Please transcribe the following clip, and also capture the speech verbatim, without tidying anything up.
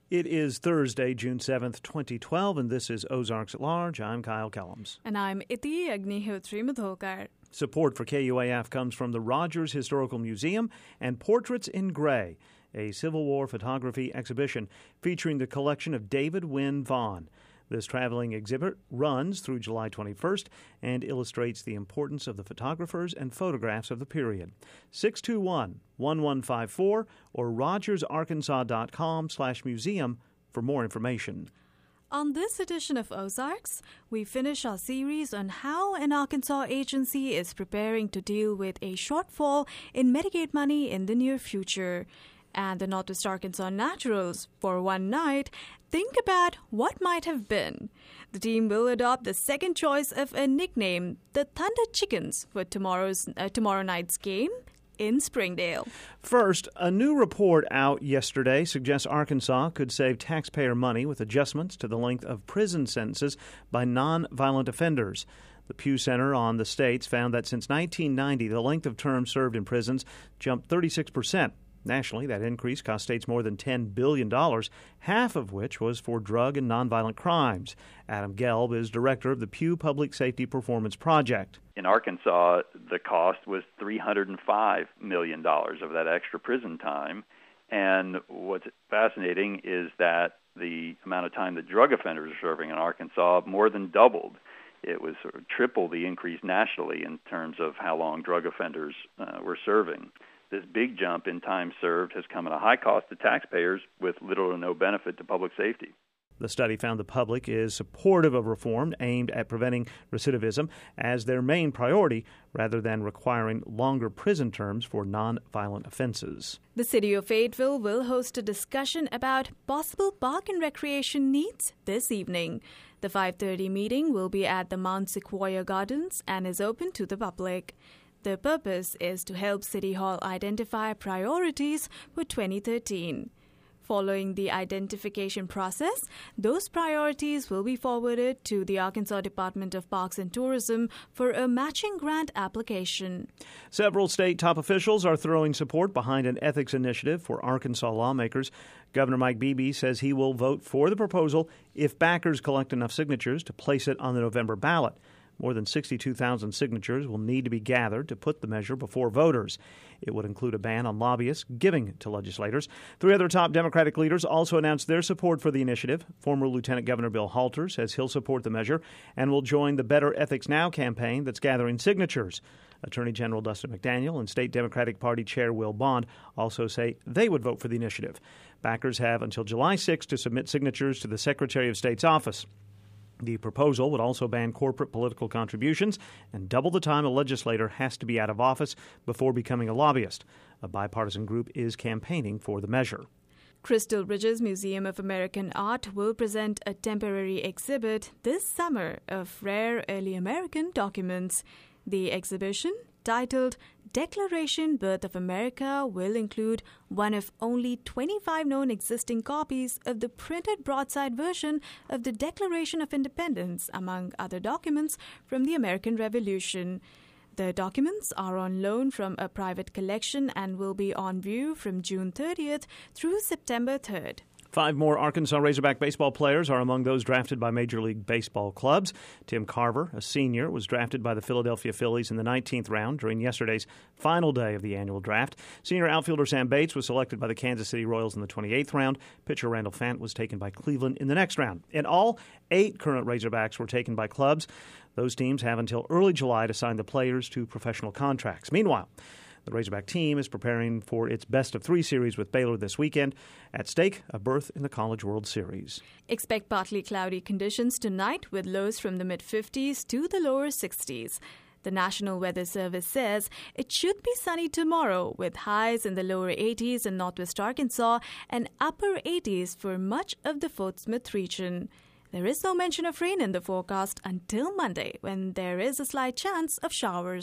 It is Thursday, June seventh, twenty twelve, and this is Ozarks at Large. I'm Kyle Kellums. And I'm Iti Agnihotri Madhokar. Support for K U A F comes from the Rogers Historical Museum and Portraits in Gray, a Civil War photography exhibition featuring the collection of David Wynn Vaughn. This traveling exhibit runs through July twenty-first and illustrates the importance of the photographers and photographs of the period. six two one, one one five four or rogersarkansas.com slash museum for more information. On this edition of Ozarks, we finish our series on how an Arkansas agency is preparing to deal with a shortfall in Medicaid money in the near future. And the Northwest Arkansas Naturals, for one night, think about what might have been. The team will adopt the second choice of a nickname, the Thunder Chickens, for tomorrow's uh, tomorrow night's game in Springdale. First, a new report out yesterday suggests Arkansas could save taxpayer money with adjustments to the length of prison sentences by nonviolent offenders. The Pew Center on the States found that since nineteen ninety, the length of terms served in prisons jumped thirty-six percent. Nationally, that increase cost states more than ten billion dollars, half of which was for drug and nonviolent crimes. Adam Gelb is director of the Pew Public Safety Performance Project. In Arkansas, the cost was three hundred five million dollars of that extra prison time. And what's fascinating is that the amount of time that drug offenders are serving in Arkansas more than doubled. It was sort of triple the increase nationally in terms of how long drug offenders uh, were serving. This big jump in time served has come at a high cost to taxpayers with little or no benefit to public safety. The study found the public is supportive of reform aimed at preventing recidivism as their main priority, rather than requiring longer prison terms for nonviolent offenses. The city of Fayetteville will host a discussion about possible park and recreation needs this evening. The five thirty meeting will be at the Mount Sequoia Gardens and is open to the public. The purpose is to help City Hall identify priorities for twenty thirteen. Following the identification process, those priorities will be forwarded to the Arkansas Department of Parks and Tourism for a matching grant application. Several state top officials are throwing support behind an ethics initiative for Arkansas lawmakers. Governor Mike Beebe says he will vote for the proposal if backers collect enough signatures to place it on the November ballot. More than sixty-two thousand signatures will need to be gathered to put the measure before voters. It would include a ban on lobbyists giving to legislators. Three other top Democratic leaders also announced their support for the initiative. Former Lieutenant Governor Bill Halter says he'll support the measure and will join the Better Ethics Now campaign that's gathering signatures. Attorney General Dustin McDaniel and State Democratic Party Chair Will Bond also say they would vote for the initiative. Backers have until July sixth to submit signatures to the Secretary of State's office. The proposal would also ban corporate political contributions and double the time a legislator has to be out of office before becoming a lobbyist. A bipartisan group is campaigning for the measure. Crystal Ridge's Museum of American Art will present a temporary exhibit this summer of rare early American documents. The exhibition, titled Declaration Birth of America, will include one of only twenty-five known existing copies of the printed broadside version of the Declaration of Independence, among other documents from the American Revolution. The documents are on loan from a private collection and will be on view from June thirtieth through September third. Five more Arkansas Razorback baseball players are among those drafted by Major League Baseball clubs. Tim Carver, a senior, was drafted by the Philadelphia Phillies in the nineteenth round during yesterday's final day of the annual draft. Senior outfielder Sam Bates was selected by the Kansas City Royals in the twenty-eighth round. Pitcher Randall Fant was taken by Cleveland in the next round. In all, eight current Razorbacks were taken by clubs. Those teams have until early July to sign the players to professional contracts. Meanwhile, the Razorback team is preparing for its best-of-three series with Baylor this weekend. At stake, a berth in the College World Series. Expect partly cloudy conditions tonight with lows from the mid-fifties to the lower sixties. The National Weather Service says it should be sunny tomorrow with highs in the lower eighties in northwest Arkansas and upper eighties for much of the Fort Smith region. There is no mention of rain in the forecast until Monday, when there is a slight chance of showers.